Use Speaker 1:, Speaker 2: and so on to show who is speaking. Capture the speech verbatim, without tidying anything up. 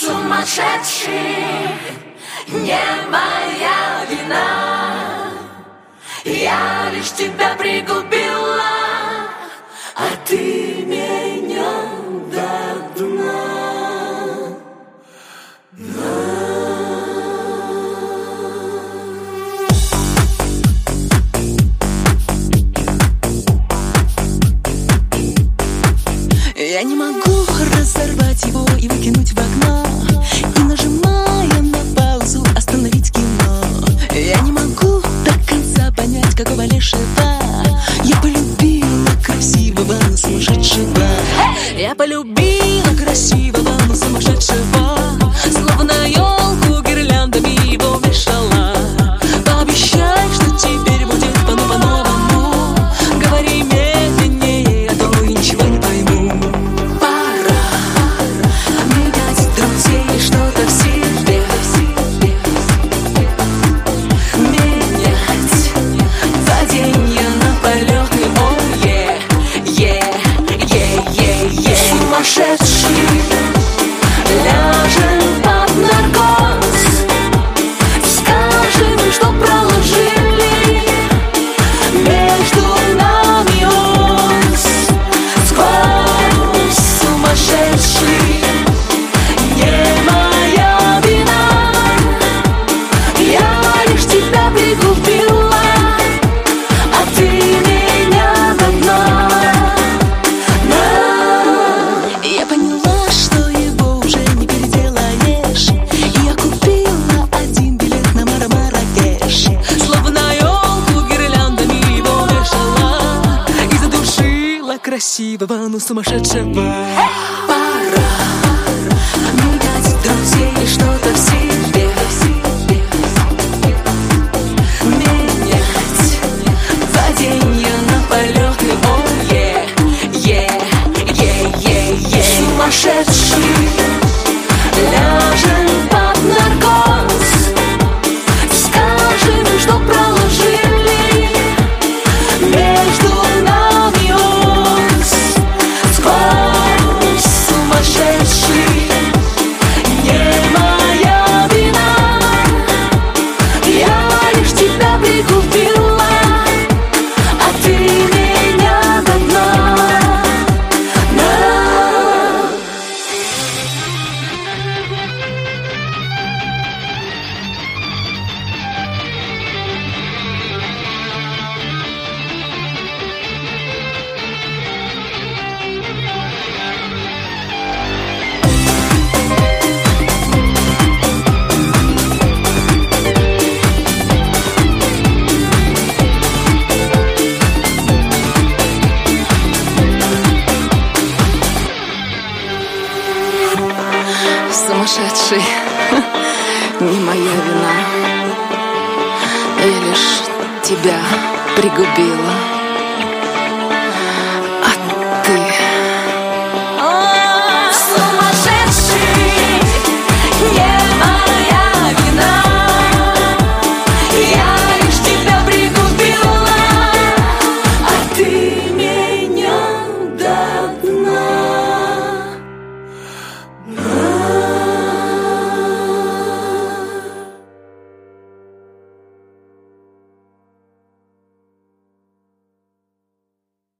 Speaker 1: Сумасшедший, не моя вина. Я лишь тебя пригубила, а ты меня до дна.
Speaker 2: Я не могу разорвать его и выкинуть в окно, и, нажимая на паузу, остановить кино. Я не могу до конца понять, какого лешего я полюбила красивого, но сумасшедшего. Я полюбила красивого, но сумасшедшего. Словно елку гирляндами его вешала. Пообещай, что теперь будет по-новому. Говори медленнее, а то я ничего не пойму.
Speaker 1: Сумасшедший, ляжем под наркоз, скажем, что проложили между нами ось. Сквозь сумасшедший, не моя вина. Я лишь тебя пригубила, а ты меня до дна.
Speaker 2: Я поняла, что его уже не переделаешь, и я купила один билет на Маракеш. Словно елку гирляндами его вешала и задушила красивого, но сумасшедшего. Пора менять друзей, что-то в себе менять, паденье на полеты.
Speaker 1: Сумасшедший, ляжем под наркоз, скажем, что проложили между нами ось. Сквозь сумасшедший, не моя вина. Я лишь тебя пригубила, а ты меня до дна.
Speaker 2: Сумасшедший, не моя вина. Я лишь тебя пригубила.